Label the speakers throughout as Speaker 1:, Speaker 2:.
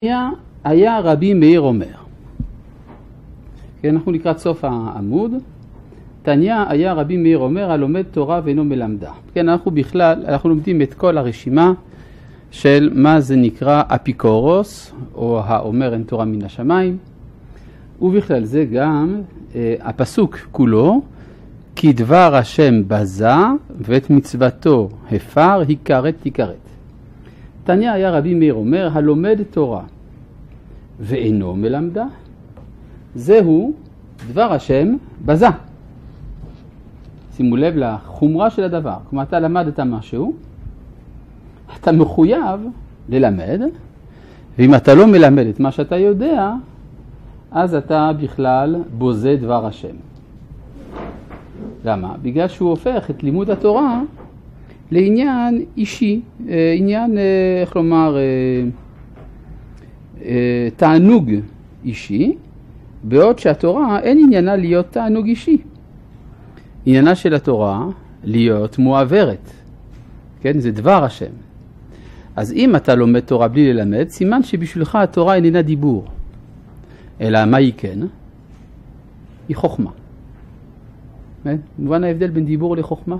Speaker 1: היה רבי מאיר אומר, אנחנו לקראת סוף העמוד, תניה היה רבי מאיר אומר, הלומד תורה ואינו מלמדה. אנחנו בכלל, אנחנו לומדים את כל הרשימה של מה זה נקרא אפיקורוס, או האומר אין תורה מן השמיים, ובכלל זה גם הפסוק כולו, כי דבר השם בזה ואת מצוותו הפר, הכרת תכרת. תניה היה רבי מאיר אומר, הלומד תורה ואינו מלמדה, זהו דבר השם בזה. שימו לב לחומרה של הדבר. כלומר, אתה למדת משהו, אתה מחויב ללמד, ואם אתה לא מלמד את מה שאתה יודע, אז אתה בכלל בוזה דבר השם. למה? בגלל שהוא הופך את לימוד התורה לעניין אישי, עניין, איך לומר, תענוג אישי, בעוד שהתורה אין עניינה להיות תענוג אישי. עניינה של התורה להיות מועברת. כן? זה דבר השם. אז אם אתה לומד תורה בלי ללמד, סימן שבשבילך התורה איננה דיבור. אלא מה היא כן? היא חוכמה. מובן ההבדל בין דיבור לחוכמה?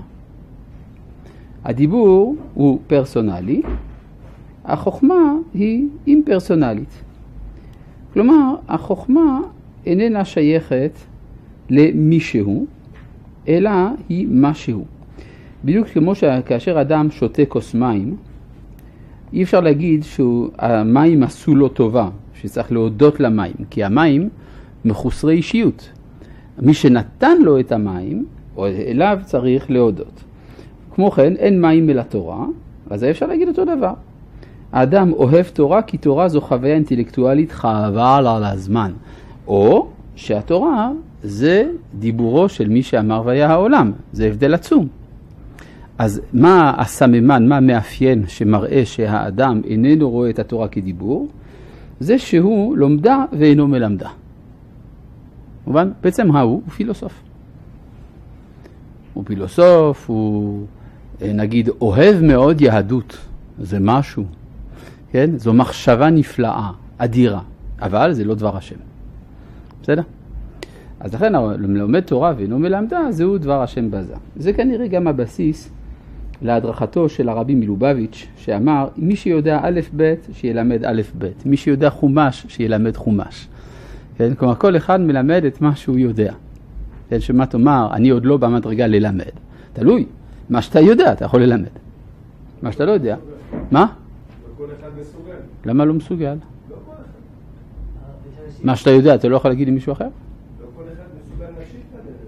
Speaker 1: הדיבור הוא פרסונלי, החוכמה היא אימפרסונלית. כלומר, החוכמה איננה שייכת למישהו, אלא היא משהו. בדיוק כמו שכאשר אדם שותה כוס מים, אי אפשר להגיד שהמים עשו לו טובה, שצריך להודות למים, כי המים מחוסרי אישיות. מי שנתן לו את המים, או אליו צריך להודות. כמו כן, אין מים אל התורה, אז אפשר להגיד אותו דבר. האדם אוהב תורה כי תורה זו חוויה אינטלקטואלית חבל על הזמן. או שהתורה זה דיבורו של מי שאמר והיה העולם. זה הבדל עצום. אז מה הסממן, מה המאפיין שמראה שהאדם איננו רואה את התורה כדיבור? זה שהוא לומדה ואינו מלמדה. מובן? בעצם הוא פילוסוף. הוא פילוסוף, הוא נגיד אוהב מאוד יהדות. זה משהו. כן? זו מחשבה נפלאה, אדירה. אבל זה לא דבר השם. בסדר? אז לכן לומד תורה ואינו מלמדה, זהו דבר השם בזה. זה כנראה גם הבסיס להדרכתו של הרבי מלובביץ' שאמר, מי שיודע א' ב' שילמד א' ב', מי שיודע חומש שילמד חומש. כן? כלומר, כל אחד מלמד את מה שהוא יודע. כן? שמה תאמר, אני עוד לא במדרגה ללמד. תלוי, מה שאתה יודע אתה יכול ללמד. מה שאתה לא יודע. מה?
Speaker 2: כל אחד מסוגל.
Speaker 1: למה לא מסוגל?
Speaker 2: לא כל אחד.
Speaker 1: מה שאתה יודע אתה לא יכול להגיד למישהו אחר?
Speaker 2: לא כל אחד מסוגל להשיג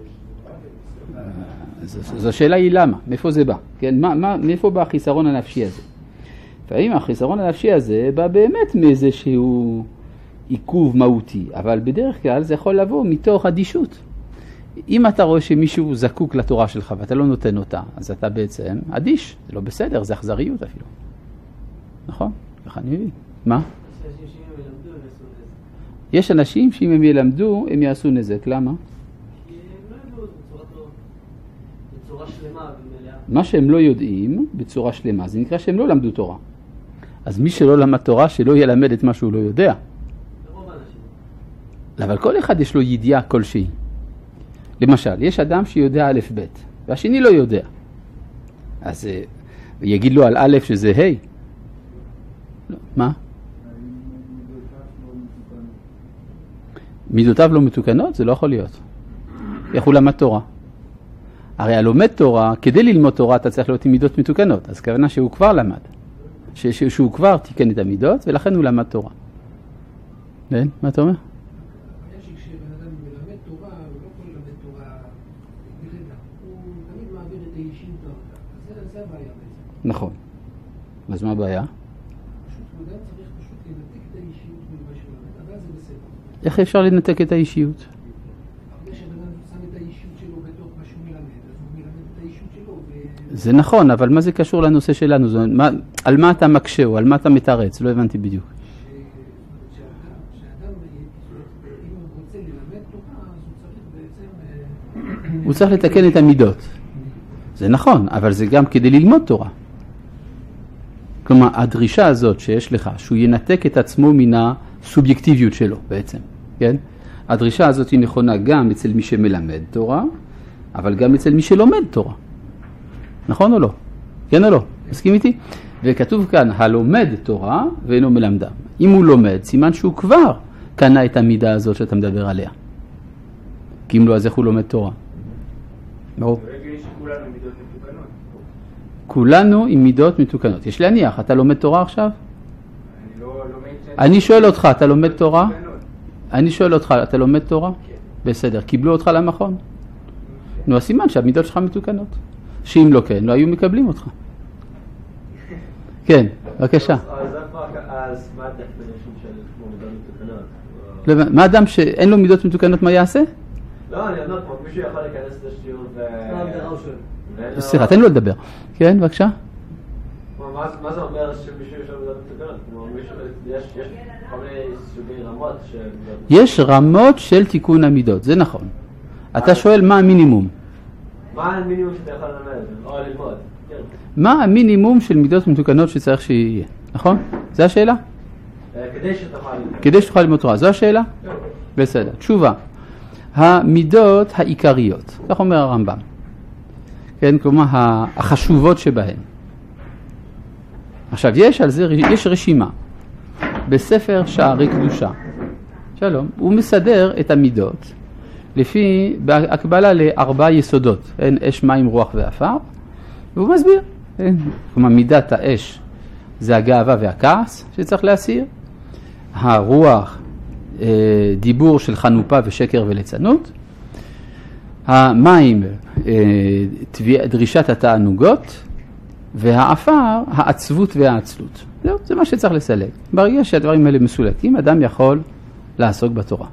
Speaker 2: את הדרך.
Speaker 1: זו השאלה היא למה, מאיפה זה בא? כן? מאיפה בא החיסרון הנפשי הזה? לפעמים החיסרון הנפשי הזה בא באמת מאיזשהו עיכוב מהותי, אבל בדרך כלל זה יכול לבוא מתוך אדישות. אם אתה רואה שמישהו זקוק לתורה שלך ואתה לא נותן אותה, אז אתה בעצם אדיש, זה לא בסדר, זה אכזריות אפילו. נכון? ככה אני מבין. מה? יש אנשים שאם הם ילמדו, הם יעשו נזק. למה?
Speaker 3: כי הם לא ידעו בצורה שלמה ומלאה.
Speaker 1: מה שהם לא יודעים בצורה שלמה, זה נקרא שהם לא למדו תורה. אז מי שלא למד תורה, שלא ילמד את מה שהוא לא יודע.
Speaker 3: לרוב האנשים.
Speaker 1: אבל כל אחד יש לו ידיעה כלשהי. למשל, יש אדם שיודע א' ב', והשני לא יודע. אז יגיד לו על א' שזה ה'. מה? מידותיו לא מתוקנות? זה לא יכול להיות. איך הוא למד תורה? הרי הלומד תורה, כדי ללמוד תורה אתה צריך להיות עם מידות מתוקנות. אז כוונה שהוא כבר למד. שהוא כבר תיקן את המידות, ולכן הוא למד תורה. כן? מה אתה אומר?
Speaker 4: הבעיה שכשבן אדם מלמד תורה, הוא לא יכול ללמד תורה בגללה. הוא תמיד מעביר את האישיות דרכה. אז זה הבעיה בעצם.
Speaker 1: נכון. אז מה הבעיה?
Speaker 4: פשוט אדם צריך פשוט לנתק את האישיות ממה שלמד, אבל זה בסדר.
Speaker 1: איך אפשר לנתק את האישיות?
Speaker 4: הרבה שבן אדם שם את האישיות שלו בתוך מה שהוא מלמד, אז הוא מלמד את האישיות שלו.
Speaker 1: זה נכון, אבל מה זה קשור לנושא שלנו? על מה אתה מקשה או על מה אתה מתרץ? לא הבנתי בדיוק.
Speaker 4: שאדם, אם הוא רוצה ללמד תורה, אז הוא צריך בעצם...
Speaker 1: הוא צריך לתקן את המידות. זה נכון, אבל זה גם כדי ללמוד תורה. כלומר, הדרישה הזאת שיש לך, שהוא ינתק את עצמו מן הסובייקטיביות שלו בעצם, כן? הדרישה הזאת היא נכונה גם אצל מי שמלמד תורה, אבל גם אצל מי שלומד תורה. נכון או לא? כן או לא? מסכים איתי? וכתוב כאן, הלומד תורה ואינו מלמדה. אם הוא לומד, סימן שהוא כבר קנה את המידה הזאת שאתה מדבר עליה. כי אם לא, אז איך הוא לומד תורה? ברור.
Speaker 2: כולנו מידות מתוקנות.
Speaker 1: כולנו עם מידות מתוקנות. יש להניח, אתה לומד תורה עכשיו?
Speaker 2: אני לא לומד...
Speaker 1: אני שואל אותך, אתה לומד תורה? אני שואל אותך, אתה לומד תורה?
Speaker 2: כן.
Speaker 1: בסדר. קיבלו אותך למכון? נו, הסימן שהמידות שלך מתוקנות. שאם לא כן, לא היו מקבלים אותך. כן, בבקשה.
Speaker 3: אז מה הדפנישן של מידות מתוקנות?
Speaker 1: מה אדם שאין לו מידות מתוקנות מה יעשה?
Speaker 3: לא, אני אומר, כמו מישהו יכול להיכנס לשיעור ו...
Speaker 1: סליחה, תן לו לדבר. כן, בבקשה.
Speaker 3: מה זה אומר שמישהו יש לו מידות מתוקנות? כמו מישהו, יש כל מיני סוגי רמות של...
Speaker 1: יש רמות של תיקון המידות, זה נכון. אתה שואל מה המינימום?
Speaker 3: מה המינימום שאתה יכול ללמד או ללמוד?
Speaker 1: מה המינימום של מידות מתוקנות שצריך שיהיה? נכון? זו השאלה? כדי שתוכל ללמוד תורה. זו השאלה? בסדר. תשובה. המידות העיקריות, כך אומר הרמב"ם. כן, כלומר, החשובות שבהן. עכשיו, יש רשימה בספר שערי קדושה. שלום. הוא מסדר את המידות לפי, בהקבלה לארבע יסודות. אש, מים, רוח ואפר. והוא מסביר. כלומר, מידת האש זה הגאווה והכעס שצריך להסיר. הרוח, דיבור של חנופה ושקר וליצנות. המים, דרישת התענוגות. והאפר, העצבות והעצלות. זהו, זה מה שצריך לסלק. ברגע שהדברים האלה מסולקים, אדם יכול לעסוק בתורה.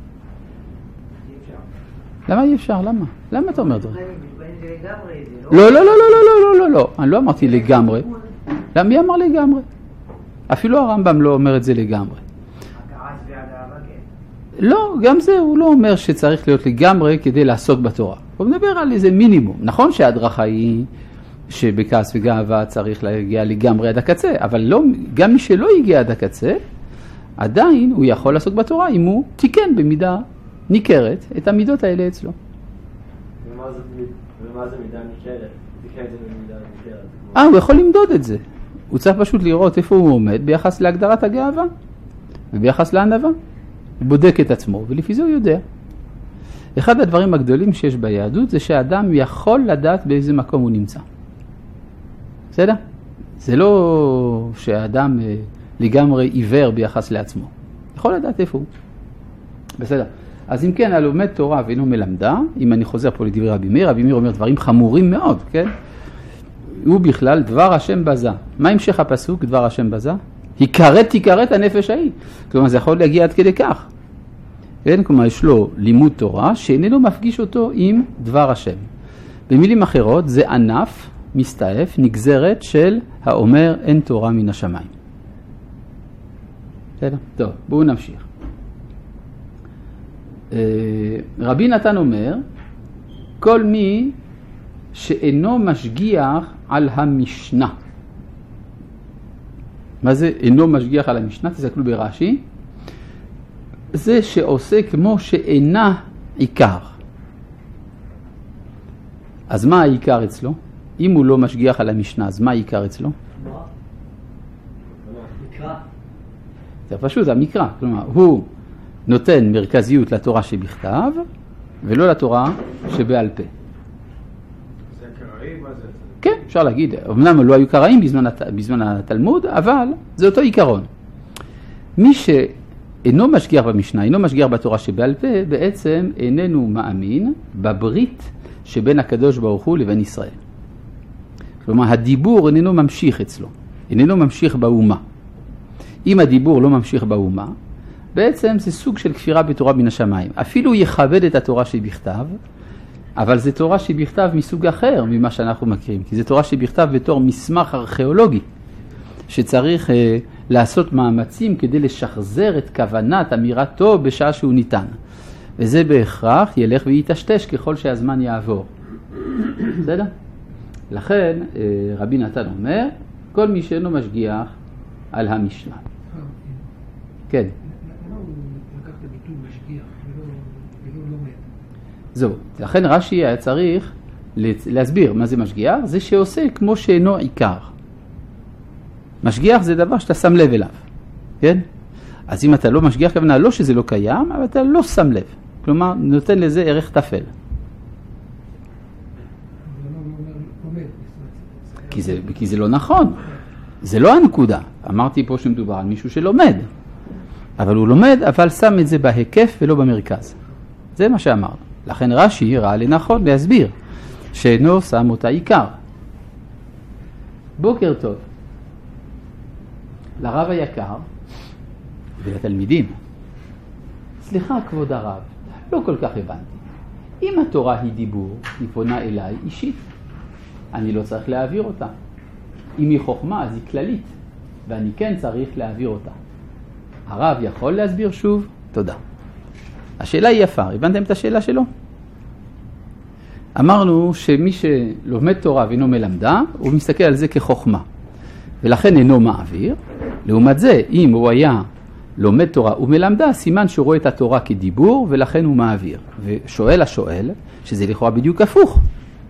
Speaker 1: למה אי אפשר? למה? למה אתה אומר דברים? לא, לא, לא, לא, לא, לא, לא, אני לא אמרתי לגמרי. מי אמר לגמרי? אפילו הרמב"ם לא אומר את זה לגמרי. לא, גם זה הוא לא אומר שצריך להיות לגמרי כדי לעסוק בתורה. הוא מדבר על איזה מינימום. נכון שההדרכה היא שבכעס וגאווה צריך להגיע לגמרי עד הקצה, אבל לא, גם מי שלא הגיע עד הקצה, עדיין הוא יכול לעסוק בתורה אם הוא תיקן במידה ניכרת את המידות האלה אצלו.
Speaker 3: ומה זה מידה ניכרת? תיקן את זה במידה ניכרת.
Speaker 1: הוא יכול למדוד את זה. הוא צריך פשוט לראות איפה הוא עומד ביחס להגדרת הגאווה וביחס לענווה. הוא בודק את עצמו ולפי זה הוא יודע. אחד הדברים הגדולים שיש ביהדות זה שהאדם יכול לדעת באיזה מקום הוא נמצא. בסדר? זה לא שהאדם לגמרי עיוור ביחס לעצמו. יכול לדעת איפה הוא. בסדר. אז אם כן, הלומד תורה ואינו מלמדה, אם אני חוזר פה לדברי רבי מאיר, רבי מאיר אומר דברים חמורים מאוד, כן? הוא בכלל דבר השם בזה. מה המשך הפסוק, דבר השם בזה? תיכרת הנפש ההיא. כלומר, זה יכול להגיע עד כדי כך. כן? כלומר, יש לו לימוד תורה שאיננו מפגיש אותו עם דבר השם. במילים אחרות, זה ענף, מסתעף, נגזרת של האומר אין תורה מן השמיים. בסדר? טוב, בואו נמשיך. רבי נתן אומר, כל מי שאינו משגיח על המשנה. מה זה אינו משגיח על המשנה? תסתכלו ברש"י. זה שעושה כמו שאינה עיקר. אז מה העיקר אצלו? אם הוא לא משגיח על המשנה, אז מה העיקר אצלו?
Speaker 3: מקרא.
Speaker 1: זה פשוט, המקרא. כלומר, הוא נותן מרכזיות לתורה שבכתב, ולא לתורה שבעל פה.
Speaker 2: זה קראי? מה זה?
Speaker 1: כן, אפשר להגיד. אמנם לא היו קראים בזמן התלמוד, אבל זה אותו עיקרון. מי שאינו משגיח במשנה, אינו משגיח בתורה שבעל פה, בעצם איננו מאמין בברית שבין הקדוש ברוך הוא לבין ישראל. כלומר, הדיבור איננו ממשיך אצלו, איננו ממשיך באומה. אם הדיבור לא ממשיך באומה, בעצם זה סוג של כפירה בתורה מן השמיים. אפילו הוא יכבד את התורה שבכתב, אבל זה תורה שבכתב מסוג אחר ממה שאנחנו מכירים, כי זה תורה שבכתב בתור מסמך ארכיאולוגי, שצריך לעשות מאמצים כדי לשחזר את כוונת אמירתו בשעה שהוא ניתן. וזה בהכרח ילך ויתשתש ככל שהזמן יעבור. בסדר? לכן רבי נתן אומר, כל מי שאינו משגיח על המשנה. כן.
Speaker 4: למה הוא לקח את הביטוי משגיח ולא לומד?
Speaker 1: זהו, לכן רש"י היה צריך להסביר מה זה משגיח, זה שעושה כמו שאינו עיקר. משגיח זה דבר שאתה שם לב אליו, כן? אז אם אתה לא משגיח, כוונה לא שזה לא קיים, אבל אתה לא שם לב. כלומר, נותן לזה ערך תפל. כי זה לא נכון. זה לא הנקודה. אמרתי פה שמדובר על מישהו שלומד. אבל הוא לומד, אבל שם את זה בהיקף ולא במרכז. זה מה שאמרנו. לכן רש"י ראה לנכון להסביר שאינו שם אותה עיקר. בוקר טוב. לרב היקר ולתלמידים. סליחה כבוד הרב, לא כל כך הבנתי. אם התורה היא דיבור, היא פונה אליי אישית. אני לא צריך להעביר אותה. אם היא חוכמה, אז היא כללית, ואני כן צריך להעביר אותה. הרב יכול להסביר שוב? תודה. השאלה היא יפה. הבנתם את השאלה שלו? אמרנו שמי שלומד תורה ואינו מלמדה, הוא מסתכל על זה כחוכמה. ולכן אינו מעביר. לעומת זה, אם הוא היה לומד תורה ומלמדה, סימן שהוא רואה את התורה כדיבור, ולכן הוא מעביר. ושואל השואל, שזה לכאורה בדיוק הפוך.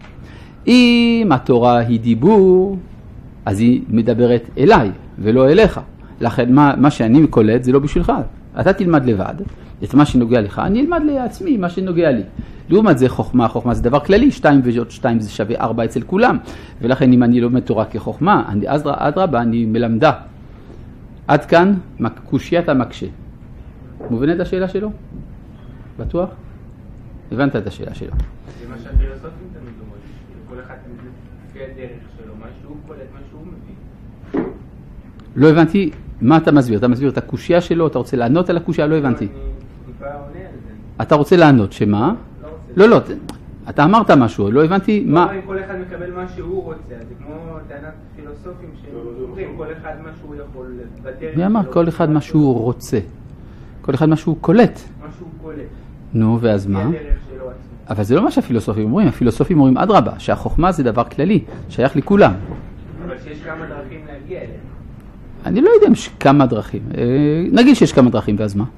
Speaker 1: אם התורה היא דיבור, אז היא מדברת אליי ולא אליך. לכן מה שאני קולט זה לא בשבילך. אתה תלמד לבד את מה שנוגע לך, אני אלמד לעצמי מה שנוגע לי. לעומת זה חוכמה, חוכמה זה דבר כללי, 2 ועוד 2 זה שווה 4 אצל כולם. ולכן אם אני לומד תורה כחוכמה, אז אדרבה, אני מלמדה. עד כאן קושיית המקשה. מובנת השאלה שלו? בטוח? הבנת את השאלה שלו.
Speaker 2: זה מה שהפילוסופים תמיד אומרים. כל אחד לפי הדרך שלו, מה שהוא קולט, מה שהוא מבין.
Speaker 1: לא הבנתי, מה אתה מסביר? אתה מסביר את הקושיה שלו? אתה רוצה לענות על הקושיה? לא הבנתי.
Speaker 2: אני טיפה עונה על זה.
Speaker 1: אתה רוצה לענות, שמה? לא, לא, אתה אמרת משהו, לא הבנתי מה...
Speaker 2: אם כל אחד מקבל מה שהוא רוצה, זה כמו טענת פילוסופים שאומרים, כל אחד מה שהוא יכול בדרך.
Speaker 1: מי אמר כל אחד מה שהוא רוצה? כל אחד מה שהוא קולט.
Speaker 2: מה שהוא קולט.
Speaker 1: נו, ואז מה?
Speaker 2: הדרך שלו עצמו.
Speaker 1: אבל זה לא מה שהפילוסופים אומרים. הפילוסופים אומרים אדרבה, שהחוכמה זה דבר כללי, שייך לכולם.
Speaker 2: אבל שיש כמה דרכים להגיע אליהם.
Speaker 1: אני לא יודע אם יש כמה דרכים. נגיד שיש כמה דרכים, ואז מה?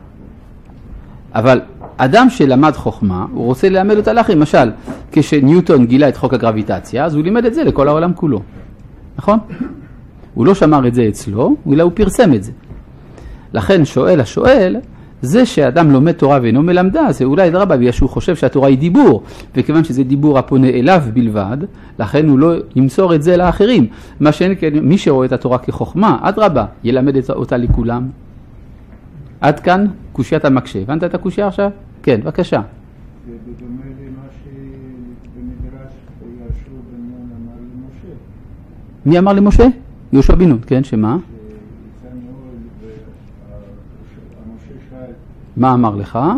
Speaker 1: אבל אדם שלמד חוכמה, הוא רוצה ללמד אותה לאחרים. למשל, כשניוטון גילה את חוק הגרביטציה, אז הוא לימד את זה לכל העולם כולו. נכון? הוא לא שמר את זה אצלו, אלא הוא פרסם את זה. לכן שואל השואל, זה שאדם לומד תורה ואינו מלמדה, זה אולי דרבה בגלל שהוא חושב שהתורה היא דיבור, וכיוון שזה דיבור הפונה אליו בלבד, לכן הוא לא ימסור את זה לאחרים. מה שאין כן, מי שרואה את התורה כחוכמה, אדרבה, ילמד אותה לכולם. עד כאן קושיית המקשה. הבנת את הקושיה עכשיו? כן, בבקשה.
Speaker 5: זה בדומה למה שבמדרש יהושע בן נון אמר למשה.
Speaker 1: מי אמר למשה? יהושע בן נון, כן, שמה?
Speaker 5: שיצא מאוהל ומשה שאל.
Speaker 1: מה אמר לך?
Speaker 5: מה הוא אמר?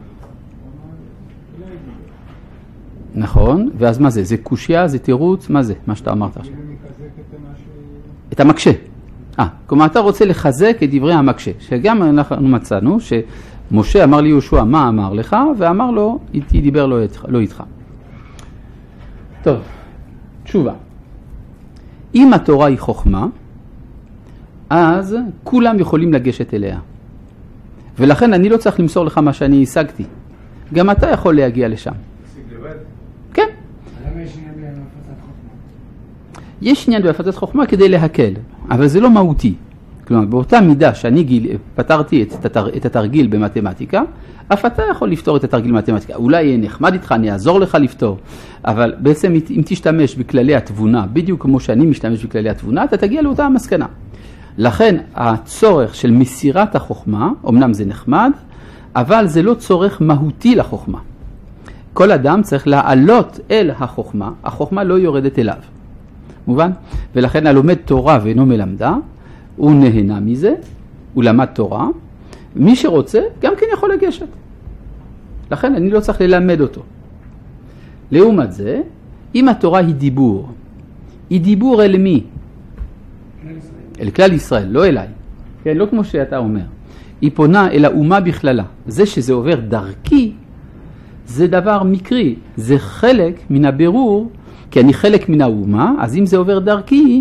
Speaker 5: אולי דיבר.
Speaker 1: נכון, ואז מה זה? זה קושיה, זה תירוץ, מה זה? מה שאתה אמרת עכשיו.
Speaker 5: כאילו מחזק את
Speaker 1: את המקשה. כלומר, אתה רוצה לחזק את דברי המקשה, שגם אנחנו מצאנו שמשה אמר ליהושע מה אמר לך, ואמר לו, איתי דיבר לא איתך. טוב, תשובה. אם התורה היא חוכמה, אז כולם יכולים לגשת אליה. ולכן אני לא צריך למסור לך מה שאני השגתי. גם אתה יכול להגיע לשם.
Speaker 2: תשיג לבד.
Speaker 1: כן.
Speaker 4: למה יש עניין בהפצת חוכמה?
Speaker 1: יש עניין בהפצת חוכמה כדי להקל, אבל זה לא מהותי. כלומר, באותה מידה שאני פתרתי את התרגיל במתמטיקה, אף אתה יכול לפתור את התרגיל במתמטיקה. אולי יהיה נחמד איתך, אני אעזור לך לפתור, אבל בעצם אם תשתמש בכללי התבונה, בדיוק כמו שאני משתמש בכללי התבונה, אתה תגיע לאותה המסקנה. לכן הצורך של מסירת החוכמה, אמנם זה נחמד, אבל זה לא צורך מהותי לחוכמה. כל אדם צריך לעלות אל החוכמה, החוכמה לא יורדת אליו. מובן? ולכן הלומד תורה ואינו מלמדה, הוא נהנה מזה, הוא למד תורה, מי שרוצה גם כן יכול לגשת. לכן אני לא צריך ללמד אותו. לעומת זה, אם התורה היא דיבור, היא דיבור אל מי? אל כלל ישראל, לא אליי. כן, לא כמו שאתה אומר. היא פונה אל האומה בכללה. זה שזה עובר דרכי, זה דבר מקרי. זה חלק מן הבירור, כי אני חלק מן האומה, אז אם זה עובר דרכי,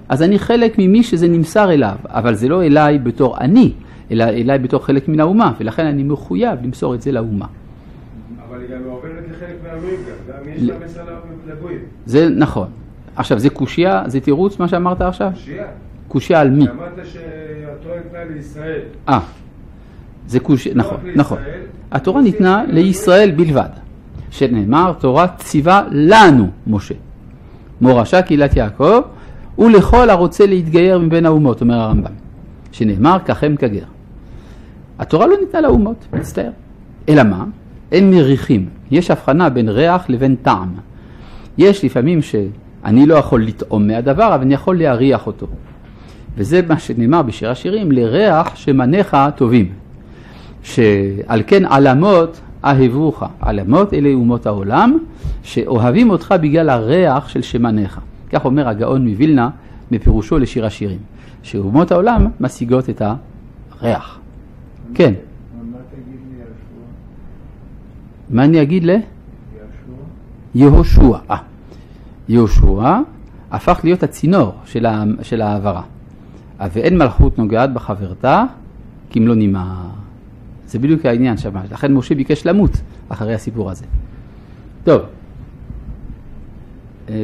Speaker 1: אז אני חלק ממי שזה נמסר אליו, אבל זה לא אליי בתור אני, אלא אליי בתור חלק מן האומה, ולכן אני מחויב למסור את זה לאומה.
Speaker 6: אבל היא גם עוברת לחלק מהעמים גם יש לה מסר לגויים.
Speaker 1: זה נכון. עכשיו, זה קושיה, זה תירוץ מה שאמרת עכשיו?
Speaker 6: קושיה.
Speaker 1: קושיה על מי?
Speaker 6: אמרת שהתורה ניתנה לישראל.
Speaker 1: זה קושיה, נכון, נכון. התורה ניתנה לישראל בלבד, שנאמר, תורה ציווה לנו, משה. מורשה קהילת יעקב, ולכל הרוצה להתגייר מבין האומות, אומר הרמב"ם. שנאמר, ככם כגר. התורה לא ניתנה לאומות, מצטער. אלא מה? הם מריחים. יש הבחנה בין ריח לבין טעם. יש לפעמים שאני לא יכול לטעום מהדבר, אבל אני יכול להריח אותו. וזה מה שנאמר בשיר השירים, לריח שמניך טובים. שעל כן עלמות אהבוך. עלמות אלה אומות העולם, שאוהבים אותך בגלל הריח של שמניך. כך אומר הגאון מווילנה, מפירושו לשיר השירים. שאומות העולם משיגות את הריח. כן.
Speaker 5: מה תגיד לי יהושע?
Speaker 1: מה אני אגיד ל?
Speaker 5: יהושע.
Speaker 1: יהושע. יהושע הפך להיות הצינור של העברה. ואין מלכות נוגעת בחברתה, כי אם לא נמהר. זה בדיוק העניין שם. לכן משה ביקש למות אחרי הסיפור הזה. טוב.
Speaker 6: לא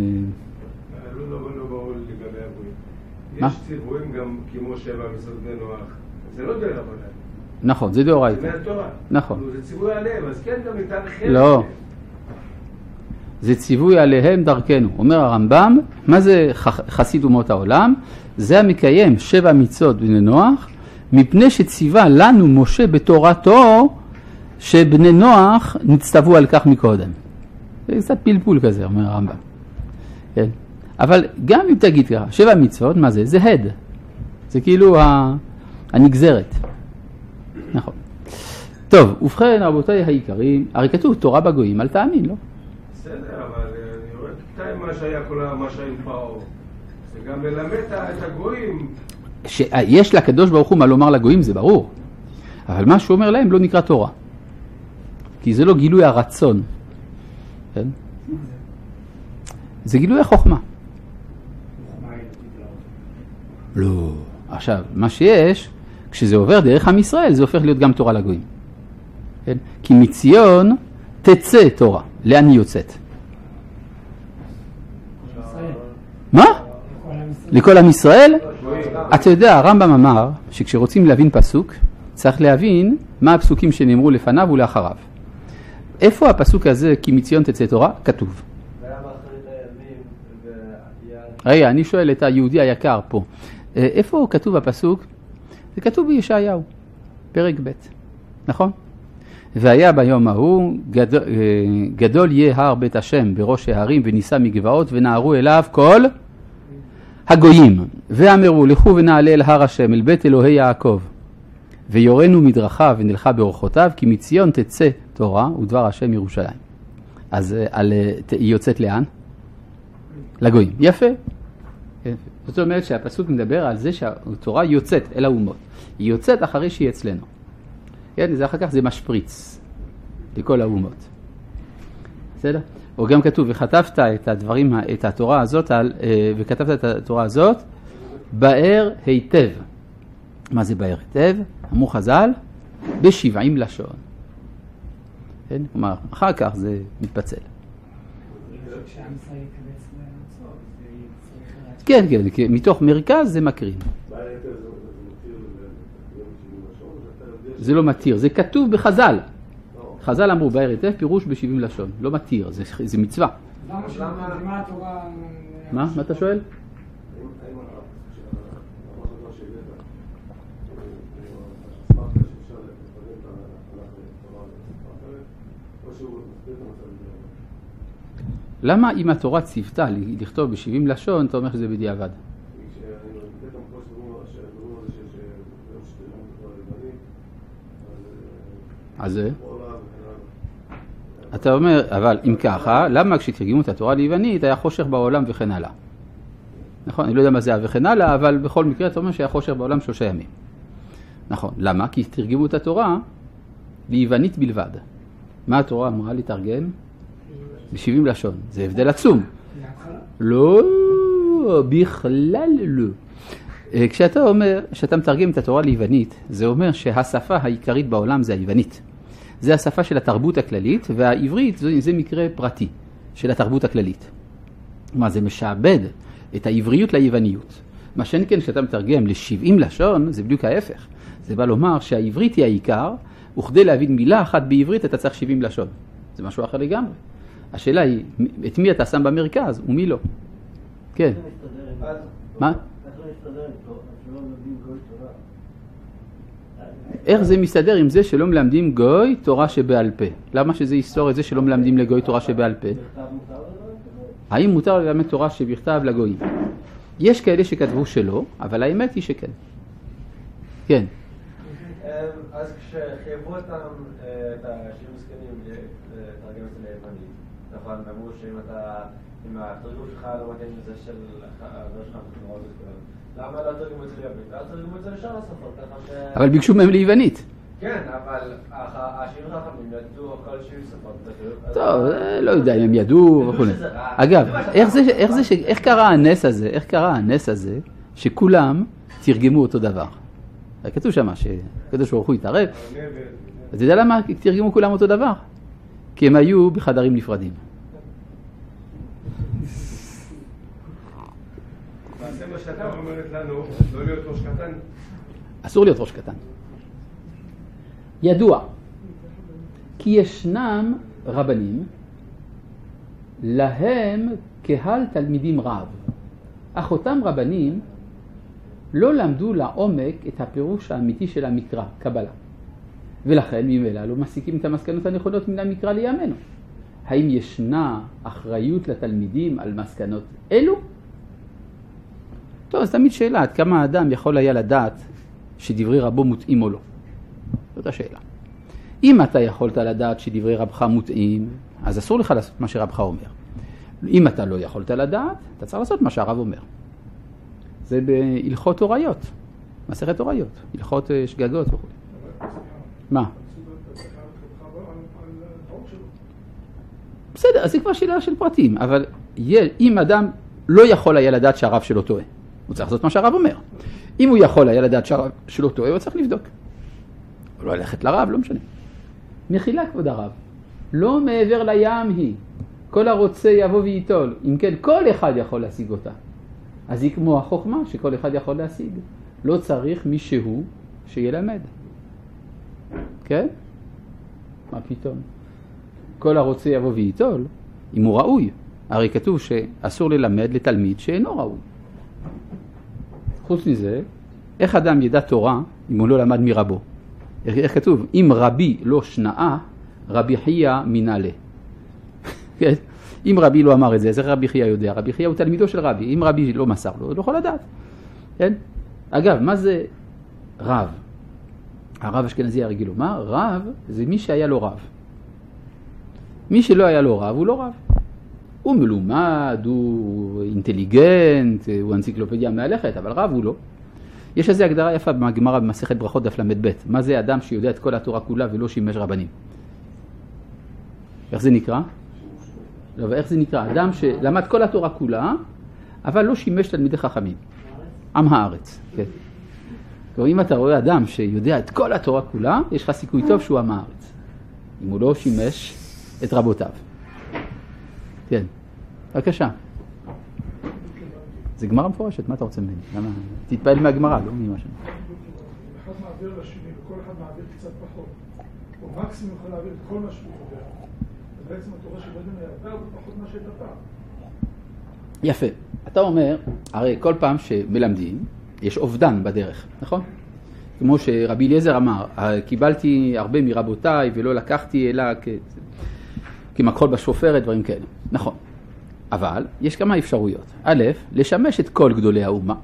Speaker 6: ברור לגבי הגויים.
Speaker 1: מה?
Speaker 6: יש ציוויים גם כמו 7 מצוות בני נוח. זה לא דרך עבודה.
Speaker 1: נכון, זה דאורייתא.
Speaker 6: זה מהתורה.
Speaker 1: נכון.
Speaker 6: זה ציווי עליהם, אז כן גם ניתן חלק.
Speaker 1: לא. זה ציווי עליהם דרכנו. אומר הרמב"ם, מה זה חסיד אומות העולם? זה המקיים 7 מצוות בני נוח, מפני שציווה לנו משה בתורתו, שבני נוח נצטוו על כך מקודם. זה קצת פלפול כזה, אומר הרמב"ם. כן. אבל גם אם תגיד ככה, 7 מצוות, מה זה? זה הד. זה כאילו הנגזרת. נכון. טוב, ובכן רבותיי היקרים, הרי כתוב תורה בגויים, אל תאמין, לא?
Speaker 6: בסדר, אבל אני רואה קטעים מה שהיה כל מה שהיה עם פרעה. זה גם ללמד את הגויים.
Speaker 1: שיש לקדוש ברוך הוא מה לומר לגויים, זה ברור. אבל מה שהוא אומר להם לא נקרא תורה. כי זה לא גילוי הרצון. כן? זה גילוי החוכמה. לא. עכשיו, מה שיש, כשזה עובר דרך עם ישראל, זה הופך להיות גם תורה לגויים. כן? כי מציון תצא תורה. לאן היא יוצאת? מה? לכל עם ישראל? אתה יודע, הרמב"ם אמר שכשרוצים להבין פסוק, צריך להבין מה הפסוקים שנאמרו לפניו ולאחריו. איפה הפסוק הזה, כי מציון תצא תורה? כתוב. רגע, אני שואל את היהודי היקר פה. איפה כתוב הפסוק? זה כתוב בישעיהו, פרק ב', נכון? והיה ביום ההוא, גדול יהיה הר בית השם בראש ההרים ונישא מגבעות ונערו אליו כל הגויים. ואמרו לכו ונעלה אל הר השם, אל בית אלוהי יעקב. ויורנו מדרכיו ונלכה באורחותיו, כי מציון תצא תורה ודבר השם ירושלים. אז היא יוצאת לאן? לגויים. יפה. זאת אומרת שהפסוק מדבר על זה שהתורה יוצאת אל האומות. היא יוצאת אחרי שהיא אצלנו. כן, זה אחר כך זה משפריץ לכל האומות. בסדר? או גם כתוב, וכתבת את הדברים, את התורה הזאת, וכתבת את התורה הזאת, באר היטב. מה זה באר היטב? אמרו חז"ל, ב70 לשון. כן? כלומר, אחר כך זה מתפצל. כן, כן, מתוך מרכז זה מקרין. זה לא מתיר, זה כתוב בחז"ל. חז"ל אמרו באר היטב פירוש ב70 לשון, לא מתיר, זה מצווה. מה אתה שואל? למה אם התורה ציוותה לכתוב ב70 לשון, אתה אומר שזה בדיעבד? אז זה? אתה אומר, אבל אם ככה, למה כשתרגמו את התורה ליוונית היה חושך בעולם וכן הלאה? נכון, אני לא יודע מה זה היה וכן הלאה, אבל בכל מקרה אתה אומר שהיה חושך בעולם 3 ימים. נכון, למה? כי תרגמו את התורה ליוונית בלבד. מה התורה אמורה לתרגם? ב70 לשון. זה הבדל עצום. לא, לא, בכלל לא. כשאתה מתרגם את התורה ליוונית, זה אומר שהשפה העיקרית בעולם זה היוונית. זה השפה של התרבות הכללית, והעברית זה מקרה פרטי של התרבות הכללית. מה, זה משעבד את העבריות ליווניות. מה שאין כן שאתה מתרגם ל70 לשון, זה בדיוק ההפך. זה בא לומר שהעברית היא העיקר, וכדי להבין מילה אחת בעברית אתה צריך 70 לשון. זה משהו אחר לגמרי. השאלה היא, את מי אתה שם במרכז ומי לא? כן. מה? איך זה מסתדר עם זה שלא מלמדים גוי תורה שבעל פה? למה שזה יסתור את זה שלא מלמדים לגוי תורה שבעל פה? האם מותר ללמד תורה שבכתב לגויים? יש כאלה שכתבו שלא, אבל האמת היא שכן. כן.
Speaker 3: אז כשחייבו אותם, את השירים זקנים לתרגם את זה ליוונית, נכון, אמרו שאם התרגום שלך לא מתאים לזה של הדבר שלך, למה לא תרגמו את זה ליוונית? לא תרגמו את זה לשאר השפות, ככה ש...
Speaker 1: אבל ביקשו מהם ליוונית.
Speaker 3: כן, אבל השירים חכמים ידעו כל שירים שפות.
Speaker 1: טוב, לא יודע אם הם ידעו וכו'. אגב, איך קרה הנס הזה שכולם תרגמו אותו דבר? כתוב שמה שקדוש ברוך הוא התערב. אז אתה יודע למה תרגמו כולם אותו דבר? כי הם היו בחדרים נפרדים.
Speaker 6: זה מה שאתה אומרת לנו, לא להיות ראש קטן.
Speaker 1: אסור להיות ראש קטן. ידוע, כי ישנם רבנים, להם קהל תלמידים רב. אך אותם רבנים לא למדו לעומק את הפירוש האמיתי של המקרא, קבלה. ולכן ממילא לא מסיקים את המסקנות הנכונות מן המקרא לימינו. האם ישנה אחריות לתלמידים על מסקנות אלו? טוב, אז תמיד שאלה, עד כמה האדם יכול היה לדעת שדברי רבו מוטעים או לא? זאת השאלה. אם אתה יכולת לדעת שדברי רבך מוטעים, אז אסור לך לעשות מה שרבך אומר. אם אתה לא יכולת לדעת, אתה צריך לעשות מה שהרב אומר. זה בהלכות הוריות, מסכת הוריות, הלכות שגגות וכו'. מה? בסדר, אז זה כבר שאלה של פרטים, אבל אם אדם לא יכול היה לדעת שהרב שלו טועה, הוא צריך לעשות מה שהרב אומר. אם הוא יכול היה לדעת שהרב שלו טועה, הוא צריך לבדוק. הוא לא ללכת לרב, לא משנה. מחילה כבוד הרב, לא מעבר לים היא, כל הרוצה יבוא ויטול, אם כן כל אחד יכול להשיג אותה. אז היא כמו החוכמה שכל אחד יכול להשיג. לא צריך מישהו שילמד. כן? מה פתאום? כל הרוצה יבוא ויטול, אם הוא ראוי. הרי כתוב שאסור ללמד לתלמיד שאינו ראוי. חוץ מזה, איך אדם ידע תורה אם הוא לא למד מרבו? איך כתוב? אם רבי לא שנאה, רבי חייא מנעלה. כן? אם רבי לא אמר את זה, אז איך רבי חייא יודע? רבי חייא הוא תלמידו של רבי. אם רבי לא מסר לו, הוא לא יכול לדעת. כן? אגב, מה זה רב? הרב אשכנזי הרגיל אומר, רב זה מי שהיה לו רב. מי שלא היה לו רב, הוא לא רב. הוא מלומד, הוא אינטליגנט, הוא אנציקלופדיה מהלכת, אבל רב הוא לא. יש איזו הגדרה יפה בגמרא במסכת ברכות דף ל"ב. מה זה אדם שיודע את כל התורה כולה ולא שימש רבנים? איך זה נקרא? לא, איך זה נקרא? אדם שלמד כל התורה כולה, אבל לא שימש תלמידי חכמים. עם הארץ. כן. כלומר, אם אתה רואה אדם שיודע את כל התורה כולה, יש לך סיכוי טוב שהוא עם הארץ. אם הוא לא שימש את רבותיו. כן. בבקשה. זה גמרא מפורשת, מה אתה רוצה ממני? למה? תתפעל מהגמרא, לא ממשהו.
Speaker 7: אחד מעביר לשני, וכל אחד מעביר קצת פחות. הוא מקסימום יכול להעביר את כל מה שהוא חובר. ובעצם התורה שבדנו היא הרבה פחות מה שהייתה פעם.
Speaker 1: יפה. אתה אומר, הרי כל פעם שמלמדים, יש אובדן בדרך, נכון? כמו שרבי אליעזר אמר, קיבלתי הרבה מרבותיי ולא לקחתי אלא כמקול בשופרת, דברים כאלה. נכון. אבל יש כמה אפשרויות. א', לשמש את כל גדולי האומה.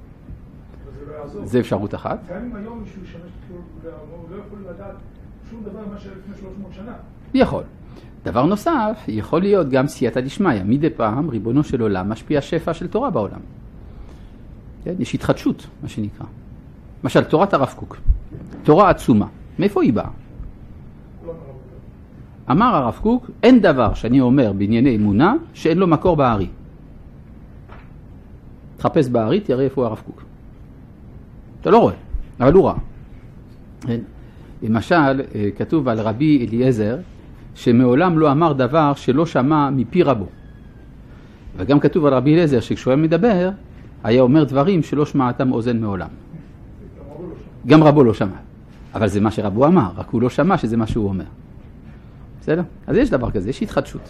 Speaker 1: זה אפשרות אחת.
Speaker 7: גם אם היום מישהו ישמש את כל גדולי האומה, הוא לא יכול לדעת שום דבר מה שהיה לפני 300 שנה.
Speaker 1: יכול. דבר נוסף, יכול להיות גם סייעתא דשמיא. מדי פעם, ריבונו של עולם משפיע שפע של תורה בעולם. כן? יש התחדשות, מה שנקרא. למשל, תורת הרב קוק. תורה עצומה. מאיפה היא באה? אמר הרב קוק, אין דבר שאני אומר בענייני אמונה שאין לו מקור בארי. תחפש בארית, תראה איפה הוא הרב קוק. אתה לא רואה, אבל הוא ראה. למשל, כתוב על רבי אליעזר, שמעולם לא אמר דבר שלא שמע מפי רבו. וגם כתוב על רבי אליעזר, שכשהוא היה מדבר, היה אומר דברים שלא שמעתם אוזן מעולם. גם רבו לא שמע. אבל זה מה שרבו אמר, רק הוא לא שמע שזה מה שהוא אומר. בסדר? אז יש דבר כזה, יש התחדשות.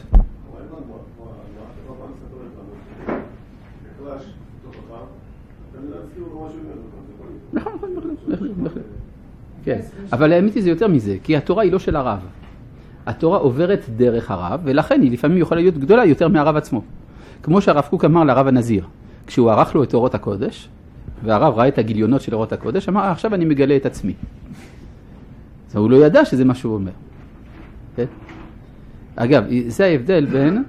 Speaker 1: נכון, בהחלט. כן, אבל האמת היא זה יותר מזה, כי התורה היא לא של הרב. התורה עוברת דרך הרב, ולכן היא לפעמים יכולה להיות גדולה יותר מהרב עצמו. כמו שהרב קוק אמר לרב הנזיר, כשהוא ערך לו את אורות הקודש, והרב ראה את הגיליונות של אורות הקודש, אמר, עכשיו אני מגלה את עצמי. אז הוא לא ידע שזה מה שהוא אומר. כן? אגב, זה ההבדל בין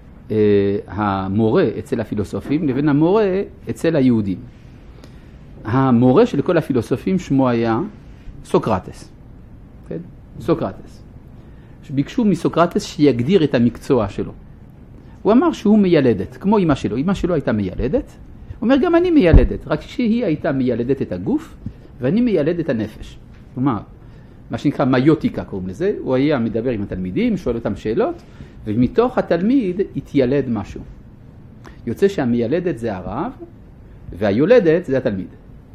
Speaker 1: המורה אצל הפילוסופים לבין המורה אצל היהודים. המורה של כל הפילוסופים שמו היה סוקרטס. כן? סוקרטס. שביקשו מסוקרטס שיגדיר את המקצוע שלו. הוא אמר שהוא מיילדת, כמו אמא שלו. אמא שלו הייתה מיילדת. הוא אומר, גם אני מיילדת, רק שהיא הייתה מיילדת את הגוף, ואני מיילד את הנפש. כלומר, מה שנקרא מיוטיקה קוראים לזה, הוא היה מדבר עם התלמידים, שואל אותם שאלות, ומתוך התלמיד התיילד משהו. יוצא שהמיילדת זה הרב, והיולדת זה התלמיד.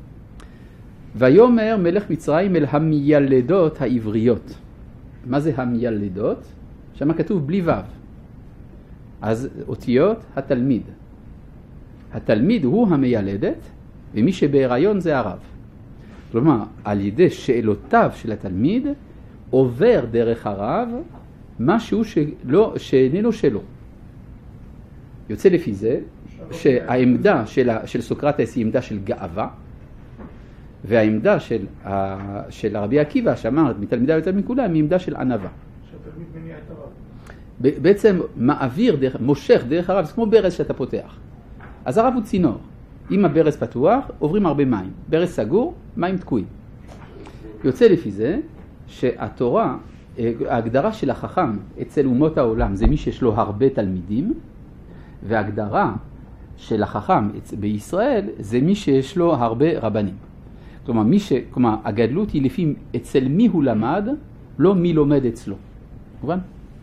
Speaker 1: ויאמר מלך מצרים אל המיילדות העבריות. מה זה המיילדות? שם כתוב בלי וו. אז אותיות התלמיד. התלמיד הוא המיילדת, ומי שבהיריון זה הרב. כלומר, על ידי שאלותיו של התלמיד, עובר דרך הרב משהו שאיננו שלו. יוצא לפי זה שהעמדה של סוקרטס היא עמדה של גאווה, והעמדה של רבי עקיבא, שאמרת מתלמידה יותר מכולם, היא עמדה של ענווה.
Speaker 7: שהתלמיד מניע את הרב.
Speaker 1: בעצם מעביר, מושך דרך הרב, זה כמו ברז שאתה פותח. אז הרב הוא צינור. אם הברז פתוח, עוברים הרבה מים. ברז סגור, מים תקועים. יוצא לפי זה שהתורה, ההגדרה של החכם אצל אומות העולם זה מי שיש לו הרבה תלמידים, וההגדרה של החכם בישראל זה מי שיש לו הרבה רבנים. כלומר, הגדלות היא לפי אצל מי הוא למד, לא מי לומד אצלו. מובן?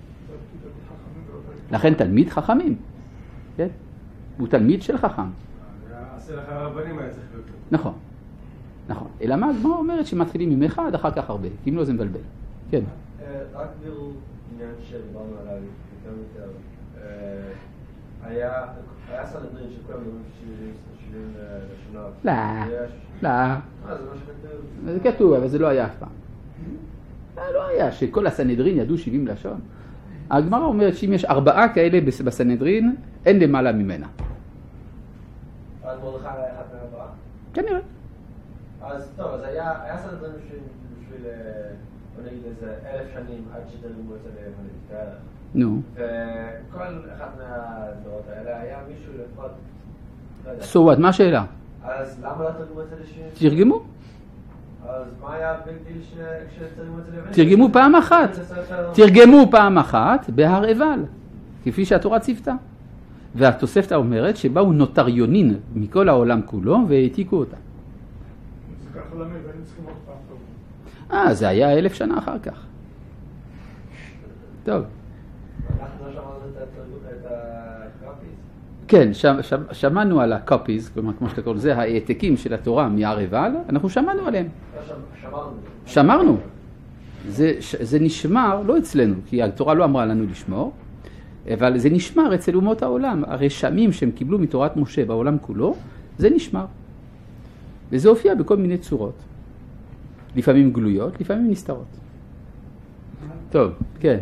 Speaker 1: לכן תלמיד חכמים. כן? הוא תלמיד של חכם.
Speaker 6: עשה לך הרבנים היה צריך להיות.
Speaker 1: נכון. נכון. אלא מה הגמרא אומרת שמתחילים עם אחד, אחר כך הרבה. כי אם לא זה מבלבל. כן.
Speaker 3: רק בירו עניין שדיברנו עליו יותר ויותר. היה סנהדרין שכולם מדברים 70 לשונות.
Speaker 1: לא. לא.
Speaker 3: זה מה שכתוב.
Speaker 1: זה כתוב, אבל זה לא היה אף פעם. לא היה שכל הסנהדרין ידעו 70 לשון. הגמרא אומרת שאם יש 4 כאלה בסנהדרין, אין למעלה ממנה.
Speaker 3: אז מרדכי היה אחד מה4?
Speaker 1: כנראה.
Speaker 3: אז טוב, אז היה סנהדרין בשביל, בוא נגיד איזה 1000 שנים עד שתרגמו את זה ליוונית.
Speaker 1: נו.
Speaker 3: וכל אחד מהדורות האלה היה מישהו לפחות, לא יודע.
Speaker 1: So what? מה השאלה?
Speaker 3: אז למה לא תרגמו את זה לשני?
Speaker 1: תרגמו.
Speaker 3: אז מה היה ביג דיל כשתרגמו את זה ליוונית?
Speaker 1: תרגמו פעם אחת. תרגמו פעם אחת בהר עיבל, כפי שהתורה ציוותה. והתוספתא אומרת שבאו נוטריונין מכל העולם כולו והעתיקו אותה.
Speaker 7: זה ככה למד, היינו צריכים עוד פעם טוב.
Speaker 1: זה היה 1000 שנה אחר כך. טוב.
Speaker 3: אנחנו לא שמענו את הקופיז?
Speaker 1: כן, שמענו על הקופיז, כלומר כמו שאתה קורא, זה העתקים של התורה מהר עיבל, אנחנו שמענו עליהם. שמרנו. זה נשמר, לא אצלנו, כי התורה לא אמרה לנו לשמור, אבל זה נשמר אצל אומות העולם. הרשמים שהם קיבלו מתורת משה בעולם כולו, זה נשמר. וזה הופיע בכל מיני צורות. לפעמים גלויות, לפעמים נסתרות. טוב, כן.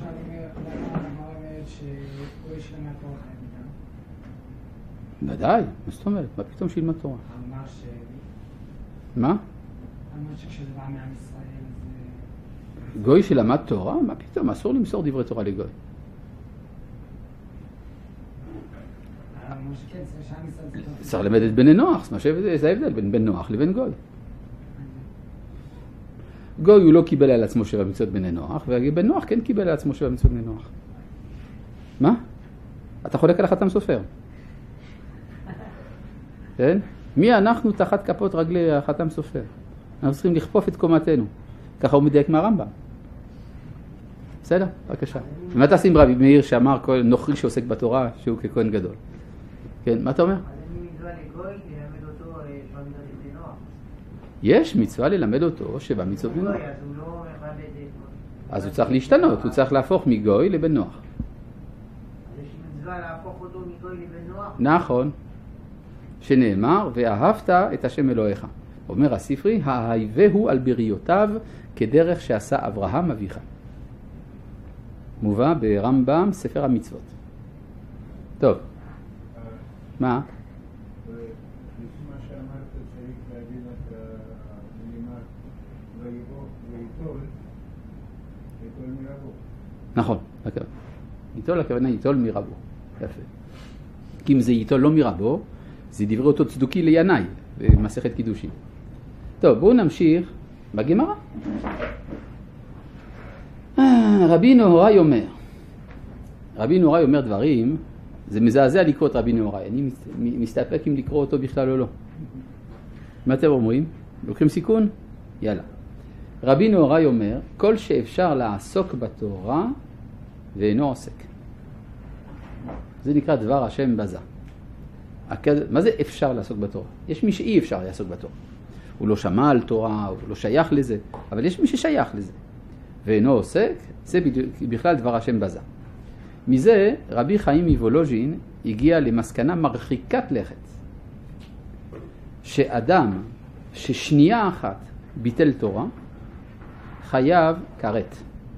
Speaker 1: ודאי, מה זאת אומרת? מה פתאום שילמד תורה? מה? גוי שלמד תורה? מה פתאום? אסור למסור דברי תורה לגוי. צריך ללמד את בני נוח, זה ההבדל בין בן נוח לבין גוי. גוי הוא לא קיבל על עצמו 7 מצוות בני נוח, ובן נוח כן קיבל על עצמו 7 מצוות בני נוח. מה? אתה חולק על החתם סופר. כן? מי אנחנו תחת כפות רגלי החתם סופר? אנחנו צריכים לכפוף את קומתנו. ככה הוא מדייק מהרמב"ם. בסדר? בבקשה. ומה תעשי עם רבי מאיר שאמר כל נוכרי שעוסק בתורה שהוא ככהן גדול? כן, מה אתה אומר? יש מצווה ללמד אותו 7 מצוות בן נוח. אז הוא צריך להשתנות, הוא צריך להפוך מגוי לבן נוח.
Speaker 8: יש מצווה להפוך אותו מגוי לבן נוח?
Speaker 1: נכון. שנאמר, ואהבת את השם אלוהיך. אומר הספרי, האהיבהו על בריותיו כדרך שעשה אברהם אביך. מובא ברמב"ם ספר המצוות. טוב. מה?
Speaker 5: לפי מה שאמרת צריך להבין את הלימד ויטול מרבו.
Speaker 1: נכון, ייטול הכוונה ייטול מרבו. יפה. כי אם זה ייטול לא מרבו, זה דברי אותו צדוקי לינאי במסכת קידושין. טוב, בואו נמשיך בגמרא. רבי נהוראי אומר דברים, זה מזעזע לקרוא את רבי נהוראי, אני מסתפק אם לקרוא אותו בכלל או לא. מה אתם אומרים? לוקחים סיכון? יאללה. רבי נהוראי אומר, כל שאפשר לעסוק בתורה ואינו עוסק. זה נקרא דבר השם בזה. מה זה אפשר לעסוק בתורה? יש מי שאי אפשר לעסוק בתורה. הוא לא שמע על תורה, הוא לא שייך לזה, אבל יש מי ששייך לזה. ואינו עוסק, זה בכלל דבר השם בזה. מזה רבי חיים מוולוז'ין הגיע למסקנה מרחיקת לכת. שאדם ששנייה אחת ביטל תורה, חייב כרת.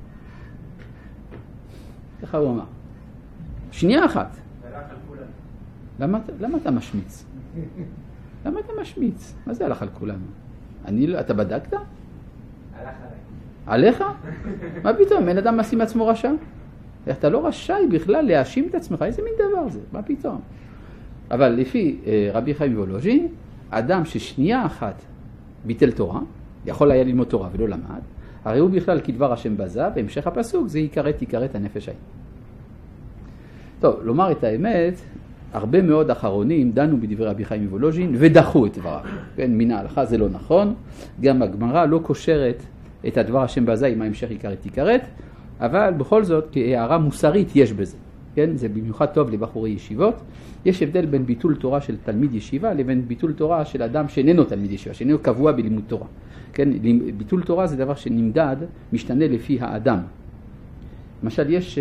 Speaker 1: ככה הוא אמר. שנייה אחת. למה אתה משמיץ? למה אתה משמיץ? מה זה הלך על כולנו? אתה בדקת?
Speaker 2: הלך עליי.
Speaker 1: עליך? מה פתאום? אין אדם משים עצמו רשע? אתה לא רשאי בכלל להאשים את עצמך, איזה מין דבר זה? מה פתאום? אבל לפי רבי חיים וולוז'ין, אדם ששנייה אחת ביטל תורה, יכול היה ללמוד תורה ולא למד, הרי הוא בכלל כדבר השם בזה, בהמשך הפסוק זה יקראת הנפש ההיא. טוב, לומר את האמת, הרבה מאוד אחרונים דנו בדברי רבי חיים וולוז'ין ודחו את דבריו. כן, מן ההלכה זה לא נכון, גם הגמרא לא קושרת את הדבר השם בזה עם ההמשך יקראת, אבל בכל זאת כהערה מוסרית יש בזה. כן, זה במיוחד טוב לבחורי ישיבות. יש הבדל בין ביטול תורה של תלמיד ישיבה לבין ביטול תורה של אדם שאיננו תלמיד ישיבה, שאיננו קבוע בלימוד תורה. כן, ביטול תורה זה דבר שנמדד, משתנה לפי האדם. למשל יש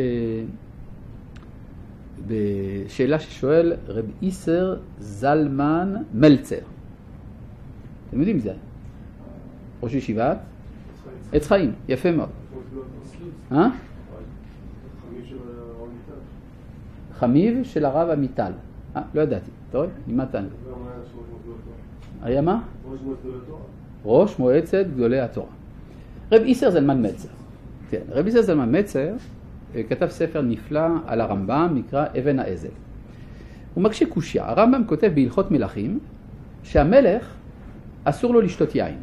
Speaker 1: בשאלה ששואל רב איסר זלמן מלצר. אתם יודעים זה? ראש ישיבת? עץ חיים, יפה מאוד. חמיב של הרב עמיטל. לא ידעתי, אתה רואה? לימדת אני. היה מה? ראש מועצת גדולי התורה. רב איסר זלמן מלצר. כן, רב איסר זלמן מלצר כתב ספר נפלא על הרמב"ם, נקרא אבן העזל. הוא מקשה קושיה. הרמב"ם כותב בהלכות מלכים שהמלך אסור לו לשתות יין.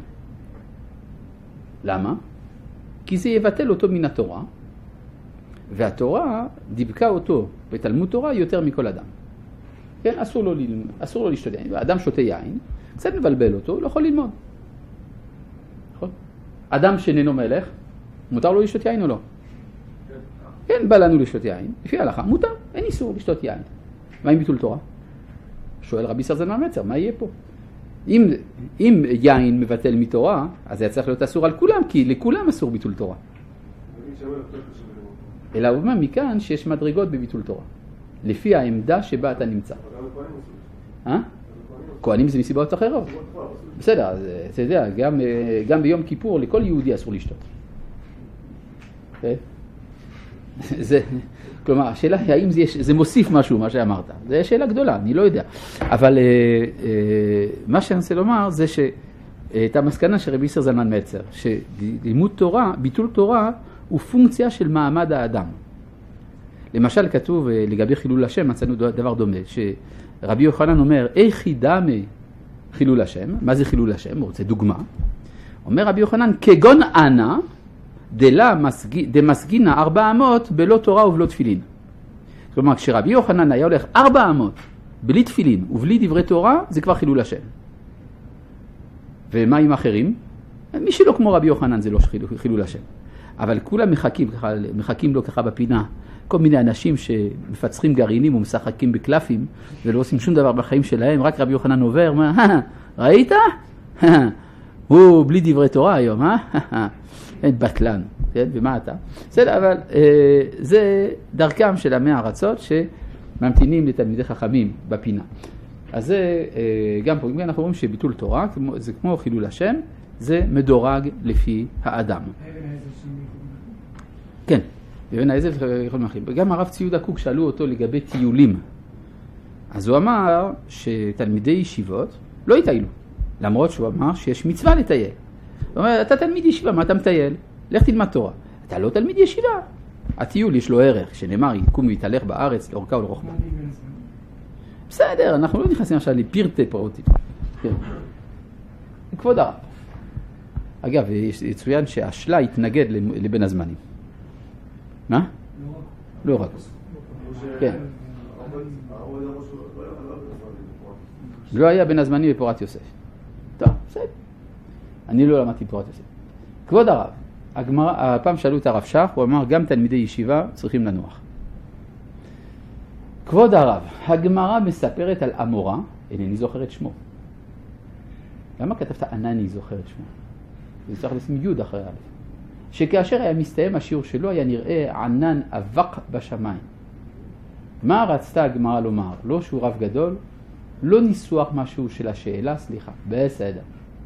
Speaker 1: למה? כי זה יבטל אותו מן התורה, והתורה דיבקה אותו בתלמוד תורה יותר מכל אדם. כן, אסור לו לשתות יין. האדם שותה יין, קצת מבלבל אותו, הוא לא יכול ללמוד. נכון? אדם שאיננו מלך, מותר לו לשתות יין או לא? כן, בא לנו לשתות יין. לפי ההלכה, מותר, אין איסור לשתות יין. מה עם ביטול תורה? שואל רבי איסר זלמן מלצר, מה יהיה פה? אם יין מבטל מתורה, אז זה צריך להיות אסור על כולם, כי לכולם אסור ביטול תורה. אלא הוא אומר מכאן שיש מדרגות בביטול תורה, לפי העמדה שבה אתה נמצא. כהנים זה מסיבות אחרות. בסדר, אז אתה יודע, גם ביום כיפור לכל יהודי אסור לשתות. כלומר, השאלה היא האם זה מוסיף משהו, מה שאמרת. זו שאלה גדולה, אני לא יודע. אבל מה שאני רוצה לומר זה שאת המסקנה של רבי איסר זלמן מלצר, שלימוד תורה, ביטול תורה, הוא פונקציה של מעמד האדם. למשל כתוב לגבי חילול השם, מצאנו דבר דומה, שרבי יוחנן אומר, איך ידעמי חילול השם? מה זה חילול השם? הוא רוצה דוגמה. אומר רבי יוחנן, כגון אנא, דמסגינה 400 בלא תורה ובלא תפילין. כלומר, כשרבי יוחנן היה הולך 400 בלי תפילין ובלי דברי תורה, זה כבר חילול השם. ומה עם אחרים? מי שלא כמו רבי יוחנן זה לא חילול השם. אבל כולם מחכים לו ככה בפינה. כל מיני אנשים שמפצחים גרעינים ומשחקים בקלפים ולא עושים שום דבר בחיים שלהם, רק רבי יוחנן עובר, מה, ראית? הוא בלי דברי תורה היום, אין בטלן, כן? ומה אתה? בסדר, אבל זה דרכם של עמי הארצות שממתינים לתלמידי חכמים בפינה. אז זה גם פה, אנחנו רואים שביטול תורה, זה כמו חילול השם, זה מדורג לפי האדם. כן, אבן העזר יכול להחליט. גם הרב צבי יהודה קוק שאלו אותו לגבי טיולים. אז הוא אמר שתלמידי ישיבות לא יטיילו, למרות שהוא אמר שיש מצווה לטייל. הוא אומר, אתה תלמיד ישיבה, מה אתה מטייל? לך תלמד תורה. אתה לא תלמיד ישיבה. הטיול יש לו ערך, שנאמר, יקום ויתהלך בארץ לאורכה ולרוחבה. בסדר, אנחנו לא נכנסים עכשיו לפרטי פרוטים. כן. כבוד הרב. אגב, יצוין שהשלה התנגד לבין הזמנים. מה? לא רק. כן. לא היה בין הזמנים בפורת יוסף. טוב, בסדר. אני לא למדתי בפורת יוסף. כבוד הרב, הפעם שאלו את הרב שך, הוא אמר, גם תלמידי ישיבה צריכים לנוח. כבוד הרב, הגמרא מספרת על אמורה, אינני זוכר את שמו. למה כתבת אנני זוכר את שמו? זה צריך לשים יוד אחרי א'. שכאשר היה מסתיים השיעור שלו, היה נראה ענן אבק בשמיים. מה רצתה הגמרא לומר? לא שהוא רב גדול, לא ניסוח משהו של השאלה, סליחה, בסדר.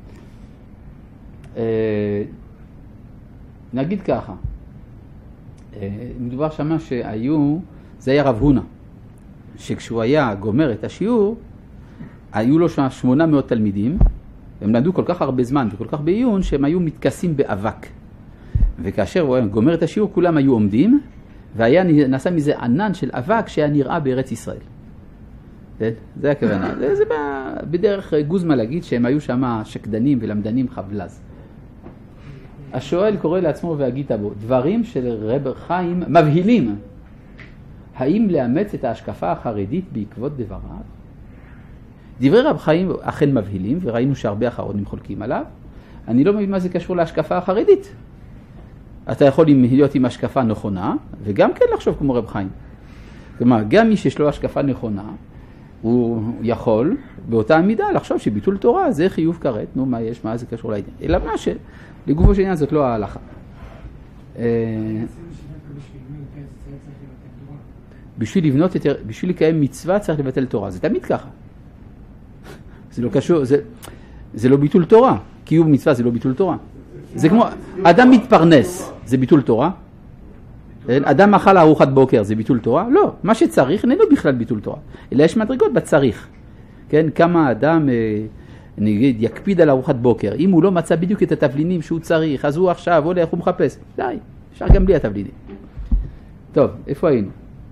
Speaker 1: נגיד ככה, מדובר שמה שהיו, זה היה רב הונא, שכשהוא היה גומר את השיעור, היו לו 800 תלמידים, הם למדו כל כך הרבה זמן וכל כך בעיון, שהם היו מתכסים באבק. וכאשר הוא גומר את השיעור, כולם היו עומדים, והיה נעשה מזה ענן של אבק שהיה נראה בארץ ישראל. זה הכוונה. זה בדרך גוזמה להגיד שהם היו שם שקדנים ולמדנים חבלז. השואל קורא לעצמו והגית בו, דברים של רב חיים מבהילים. האם לאמץ את ההשקפה החרדית בעקבות דבריו? דברי רב חיים אכן מבהילים, וראינו שהרבה אחרונים חולקים עליו. אני לא מבין מה זה קשור להשקפה החרדית. אתה יכול להיות עם השקפה נכונה, וגם כן לחשוב כמו רב חיים. כלומר, גם מי שיש לו השקפה נכונה, הוא יכול באותה מידה לחשוב שביטול תורה זה חיוב כרת. נו, מה יש? מה זה קשור לעניין? אלא מה שלגופו של עניין זאת לא ההלכה. בשביל לקיים מצווה צריך לבטל תורה. זה תמיד ככה. זה לא קשור, זה לא ביטול תורה. קיום מצווה זה לא ביטול תורה. זה כמו, אדם מתפרנס, זה ביטול תורה? אדם אכל ארוחת בוקר, זה ביטול תורה? לא, מה שצריך איננו בכלל ביטול תורה. אלא יש מדרגות בצריך. כן, כמה אדם נגיד, יקפיד על ארוחת בוקר. אם הוא לא מצא בדיוק את התבלינים שהוא צריך, אז הוא עכשיו הולך, הוא מחפש. די, אפשר גם בלי התבלינים. טוב, איפה היינו?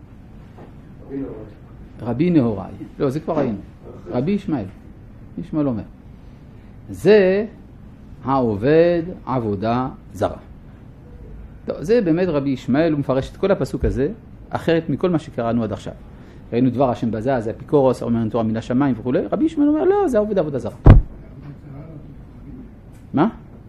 Speaker 1: רבי נהוראי. לא, זה כבר היינו. רבי ישמעאל. ישמעאל אומר. זה העובד עבודה זרה. טוב, זה באמת רבי ישמעאל, הוא מפרש את כל הפסוק הזה, אחרת מכל מה שקראנו עד עכשיו. ראינו דבר השם בזה, זה אפיקורוס, אומר תורה מן השמיים וכו'. רבי ישמעאל אומר, לא, זה העובד עבודה זרה. מה?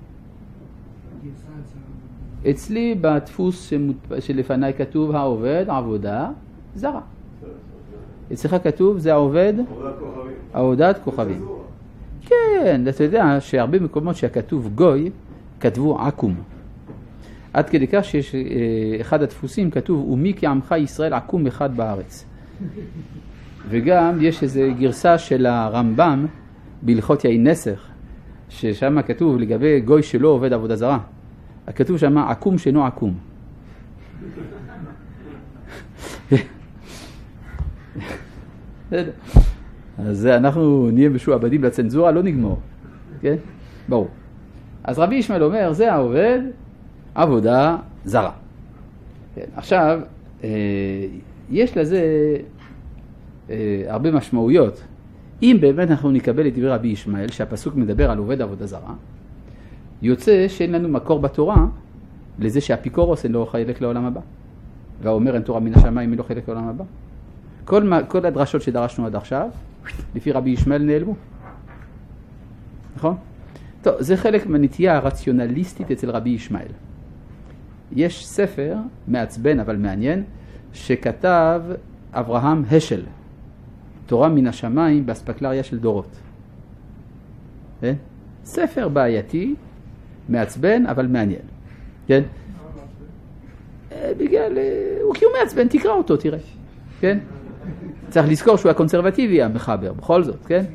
Speaker 1: אצלי בדפוס שלפניי כתוב העובד עבודה זרה. אצלך כתוב זה העובד עבודת כוכבים. כן, אתה יודע שהרבה מקומות שהכתוב גוי כתבו עקום. עד כדי כך שיש אחד הדפוסים כתוב ומי כעמך ישראל עקום אחד בארץ. וגם יש איזו גרסה של הרמב"ם בהלכות יין נסך, ששם כתוב לגבי גוי שלא עובד עבודה זרה. הכתוב שם עקום שאינו עקום. אז אנחנו נהיה משועבדים לצנזורה, לא נגמור. כן? ברור. אז רבי ישמעאל אומר, זה העובד עבודה זרה. כן. עכשיו, יש לזה הרבה משמעויות. אם באמת אנחנו נקבל את דברי רבי ישמעאל, שהפסוק מדבר על עובד עבודה זרה, יוצא שאין לנו מקור בתורה לזה שהאפיקורוס אין לו חלק לעולם הבא. והאומר אין תורה מן השמיים אין לו חלק לעולם הבא. כל הדרשות שדרשנו עד עכשיו, לפי רבי ישמעאל נעלמו. נכון? טוב, זה חלק מהנטייה הרציונליסטית אצל רבי ישמעאל. יש ספר מעצבן אבל מעניין, שכתב אברהם השל, תורה מן השמיים באספקלריה של דורות. כן? ספר בעייתי, מעצבן אבל מעניין. כן? בגלל, כי הוא מעצבן, תקרא אותו, תראה. כן? צריך לזכור שהוא הקונסרבטיבי המחבר, בכל זאת, כן?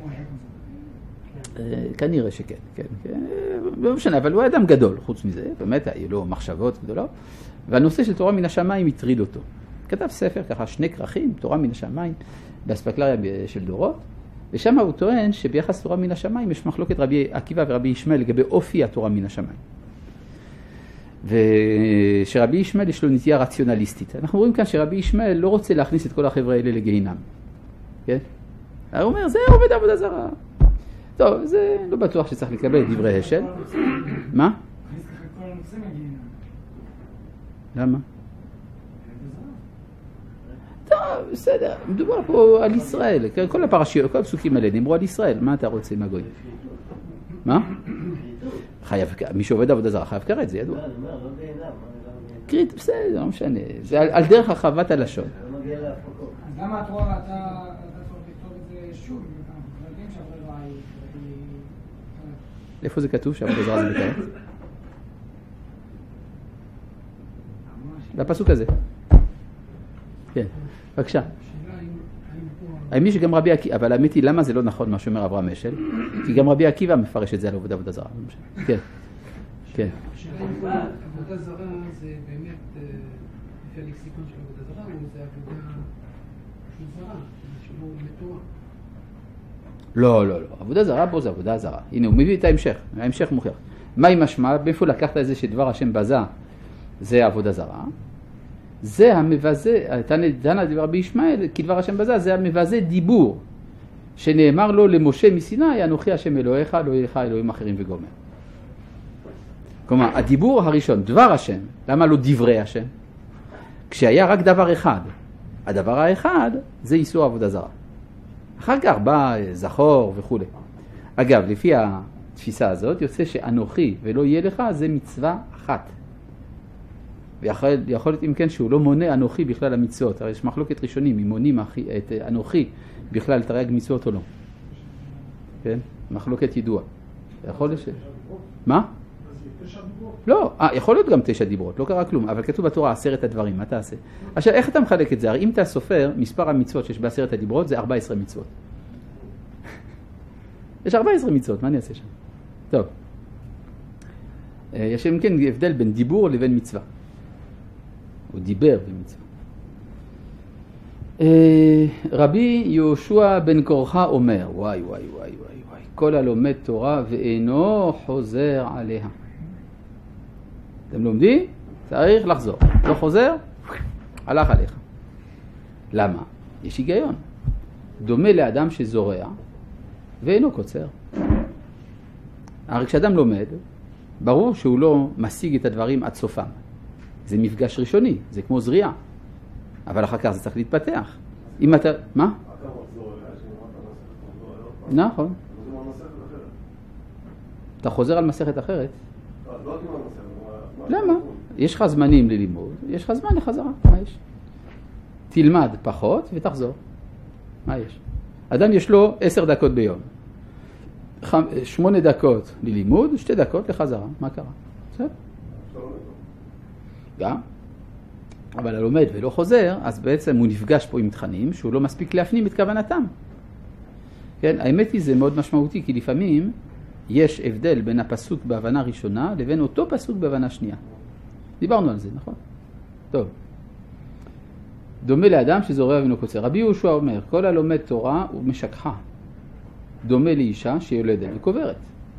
Speaker 1: כנראה שכן, כן, כן. לא משנה, אבל הוא אדם גדול, חוץ מזה, באמת, היו לו מחשבות גדולות, והנושא של תורה מן השמיים הטריד אותו. כתב ספר, ככה 2 כרכים, תורה מן השמיים, באספקלריה של דורות, ושם הוא טוען שביחס תורה מן השמיים יש מחלוקת רבי עקיבא ורבי ישמעאל לגבי אופי התורה מן השמיים. ושרבי ישמעאל יש לו נטייה רציונליסטית. אנחנו רואים כאן שרבי ישמעאל לא רוצה להכניס את כל החבר'ה האלה לגיהינם. כן? הוא אומר, זה עובד עבודה זרה. טוב, זה לא בטוח שצריך לקבל את דברי השל. מה? למה? טוב, בסדר. מדובר פה על ישראל. כל הפרשיות, כל הפסוקים האלה נאמרו על ישראל. מה אתה רוצה עם הגויים? מה? מי שעובד עבודה זרה חייב כרת, זה ידוע. קרית, בסדר, לא משנה. זה על דרך הרחבת הלשון.
Speaker 4: אז למה את רואה, אתה צריך לכתוב את זה שוב? אנחנו יודעים שעבודה זרה היא...
Speaker 1: איפה זה כתוב שעבודה זרה זה בכרת? בפסוק הזה. כן, בבקשה. האמת שגם רבי עקיבא, אבל האמת היא למה זה לא נכון מה שאומר אברהם השל? כי גם רבי עקיבא מפרש את זה על עבודה זרה. כן, כן.
Speaker 4: השאלה אם עבודה זרה זה באמת, לפי הלקסיקון של עבודה זרה, או זה עבודה זרה, שלא מתורה?
Speaker 1: לא, לא, לא. עבודה זרה בו זה עבודה זרה. הנה, הוא מביא את ההמשך. ההמשך מוכיח. מה עם משמע? מאיפה לקחת את זה שדבר השם בזה זה עבודה זרה? זה המבזה, תנא דרבי ישמעאל, כי דבר השם בזה, זה המבזה דיבור, שנאמר לו למשה מסיני, אנוכי השם אלוהיך, לא יהיה לך אלוהים אחרים וגומר. כלומר, הדיבור הראשון, דבר השם, למה לא דברי השם? כשהיה רק דבר אחד, הדבר האחד זה איסור עבודה זרה. אחר כך בא זכור וכו'. אגב, לפי התפיסה הזאת, יוצא שאנוכי ולא יהיה לך, זה מצווה אחת. ויכול להיות אם כן שהוא לא מונה אנוכי בכלל המצוות. הרי יש מחלוקת ראשונים, אם מונים את אנוכי בכלל תרי"ג מצוות או לא. כן? מחלוקת ידוע. יכול להיות ש... מה? לא, יכול להיות גם 9 דיברות, לא קרה כלום, אבל כתוב בתורה 10 הדברים, מה תעשה? עכשיו, איך אתה מחלק את זה? הרי אם אתה סופר, מספר המצוות שיש ב10 הדיברות זה 14 מצוות. יש 14 מצוות, מה אני אעשה שם? טוב. יש אם כן הבדל בין דיבור לבין מצווה. הוא דיבר במצווה. רבי יהושע בן קורחה אומר, וואי, וואי, וואי, וואי, וואי, כל הלומד תורה ואינו חוזר עליה. אתם לומדים? צריך לחזור. לא חוזר? הלך עליך. למה? יש היגיון. דומה לאדם שזורע ואינו קוצר. הרי כשאדם לומד, ברור שהוא לא משיג את הדברים עד סופם. זה מפגש ראשוני, זה כמו זריעה. אבל אחר כך זה צריך להתפתח. אם אתה... מה? נכון. אתה חוזר על מסכת אחרת. למה? יש לך זמנים ללימוד, יש לך זמן לחזרה. מה יש? תלמד פחות ותחזור. מה יש? אדם יש לו 10 דקות ביום. 8 דקות ללימוד, 2 דקות לחזרה. מה קרה? בסדר? גם. אבל הלומד ולא חוזר, אז בעצם הוא נפגש פה עם תכנים שהוא לא מספיק להפנים את כוונתם. כן? האמת היא זה מאוד משמעותי, כי לפעמים יש הבדל בין הפסוק בהבנה ראשונה לבין אותו פסוק בהבנה שנייה. דיברנו על זה, נכון? טוב. דומה לאדם שזורע ואינו קוצר. רבי יהושע אומר, כל הלומד תורה הוא משכחה. דומה לאישה שיולדת וקוברת.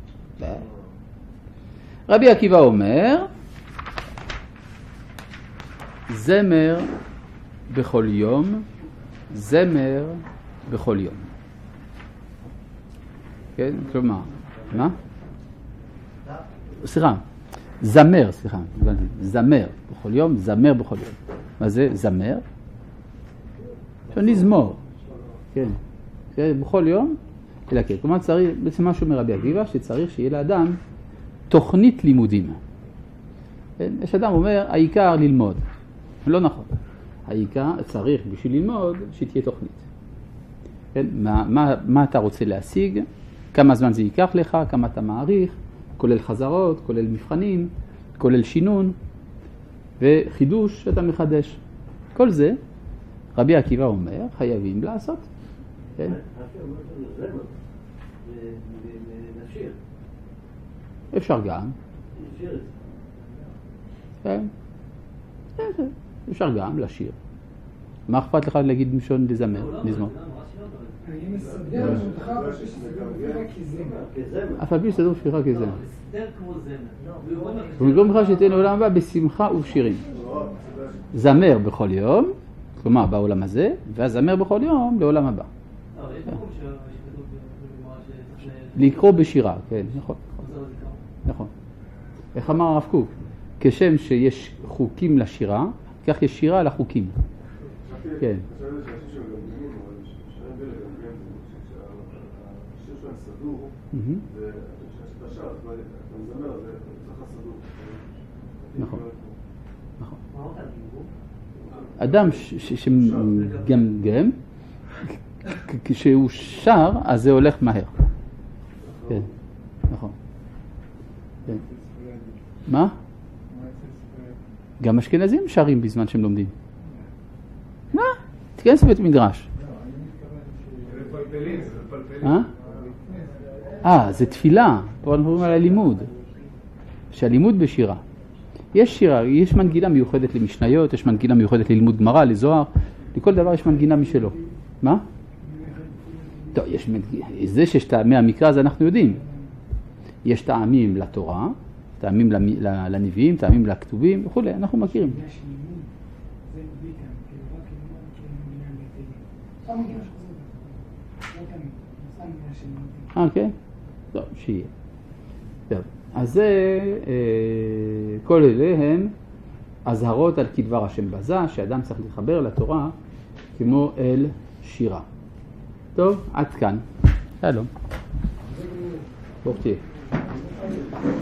Speaker 1: רבי עקיבא אומר, זמר בכל יום, זמר בכל יום. כן? כלומר, מה? סליחה, זמר, זמר בכל יום, זמר בכל יום. מה זה זמר? אפשר לזמור. כן. בכל יום, אלא כן. כלומר צריך, בעצם משהו מרבי עקיבא, שצריך שיהיה לאדם תוכנית לימודים. כן? יש אדם אומר, העיקר ללמוד. לא נכון. העיקר צריך בשביל ללמוד שתהיה תוכנית. כן? מה אתה רוצה להשיג? כמה זמן זה ייקח לך? כמה אתה מעריך? כולל חזרות, כולל מבחנים, כולל שינון וחידוש שאתה מחדש. כל זה, רבי עקיבא אומר, חייבים לעשות. כן? אפשר גם. כן? אפשר גם לשיר. מה אכפת לך להגיד משון לזמר? לזמור.
Speaker 4: אני מסדר אותך בשביל שתסדר כזמר.
Speaker 1: אף על פי שתסדר בשבילך כזמר.
Speaker 8: מסדר כמו זמר.
Speaker 1: ובמקום לך שתהיה לעולם הבא בשמחה ובשירים. זמר בכל יום, כלומר בעולם הזה, והזמר בכל יום לעולם הבא. לקרוא בשירה, כן, נכון. נכון. איך אמר הרב קוק? כשם שיש חוקים לשירה, כך יש שירה לחוקים. כן. נכון. אדם שגמגם, כשהוא שר, אז זה הולך מהר. כן, נכון. מה? גם אשכנזים שרים בזמן שהם לומדים. מה? תכנס בית מדרש. זה תפילה. פה אנחנו מדברים על הלימוד. שהלימוד בשירה. יש שירה, יש מנגינה מיוחדת למשניות, יש מנגינה מיוחדת ללימוד גמרא, לזוהר. לכל דבר יש מנגינה משלו. מה? טוב, יש מנגינה. זה שיש טעמי המקרא, אז אנחנו יודעים. יש טעמים לתורה, טעמים לנביאים, טעמים לכתובים וכו'. אנחנו מכירים. כן? טוב, שיהיה. טוב, אז זה, כל אלה הם הזהרות על כדבר השם בזה, שאדם צריך להתחבר לתורה כמו אל שירה. טוב, עד כאן. שלום. ברוך תהיה.